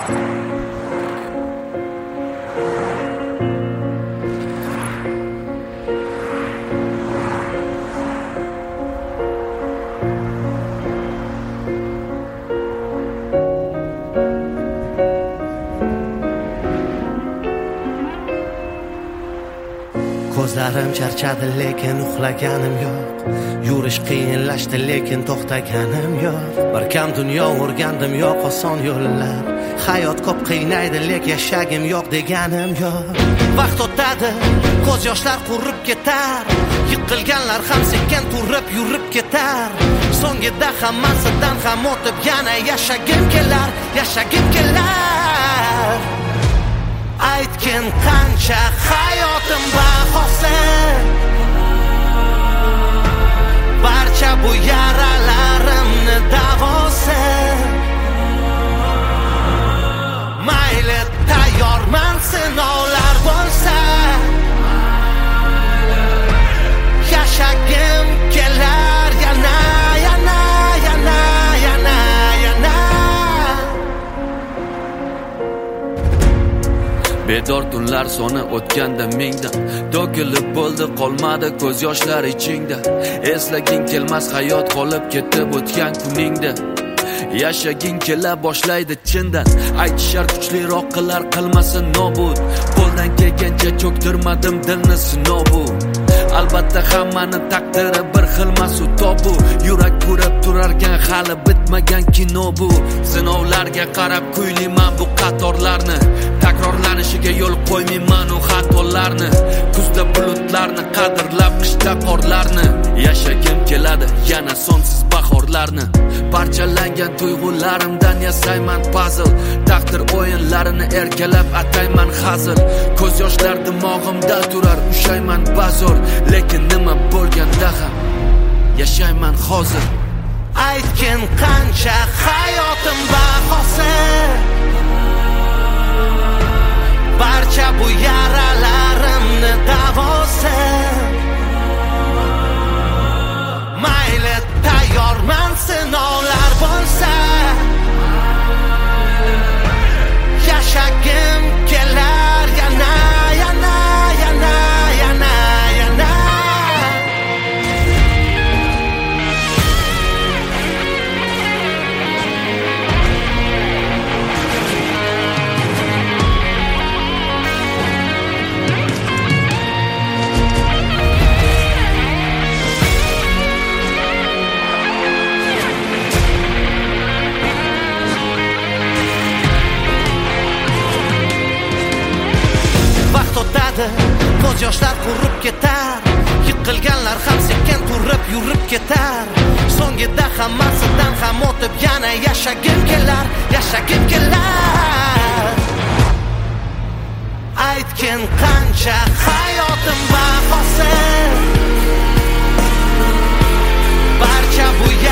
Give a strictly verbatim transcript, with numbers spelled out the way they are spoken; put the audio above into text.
Ko'zlarim charchadi lekin uxlaganim yo'q. Yurish qiyinlashdi lekin to'xtaganim yo'q. Bir kam dunyo o'rgandim yo'q oson yo'llar. Hayot ko'p qiynaydi lekin yashagim yo'q deganim yo'q. Vaqt o'tadi, ko'z yoshlar qurib ketar. Yiqilganlar ham sekin turib yurib ketar. So'ngida hammasidan ham o'tib yana yashagim kelar, yashagim kelar. Aytgin qancha hayotim bahosi, barcha bu yaralarimni davosi. Mayli tayyorman sinovlar bo'lsa, yashagim kelar yana yana yana yana yana. Bedor tunlar soni o'tganda mingdan, to'kilib bo'ldi qolmadi ko'z yoshlar ichingda. Eslaging kelmas hayot qolib ketib o'tgan kuningda. Yashaging kela boshlaydi chindan, aytishar kuchliroq qilar qilmasin nobud. Qo'ldan kelgancha cho'ktirmadim dilni sinov bu. Albatta hammani taqdiri bir xilmas u tobu. Yurak ko'rib turarkan hali bitmagan kino bu. Sinovlarga qarab kuylayman bu qatorlarni, takrorlanishiga yo'l qo'ymayman u xatolarni. Kuzda bulutlarni qadrlab qishda qorlarni, yashagim keladi yana sonsiz bahorlarni. Parchalangan tuyg'ularimdan yasayman puzzle, taqdir o'yinlarini erkalab atayman hazil. Ko'z yoshlar dimog'imda turar ushayman bazor, lekin nima bo'lganda ham yashayman hozir. Aytgin qancha hayotim bahosi, barcha bu yaralarimni davosi. Mayli tayyorman sinovlar bo'lsa, yashagim kelar yana yana yana yana yana. Ko'z yoshlar qurib ketar, yiqilganlar ham sekin turib yurib ketar. So'ngida hammasidan ham o'tib yana yashagim kelar, yashagim kelar. Aytgin qancha hayotim bahosi, barcha bu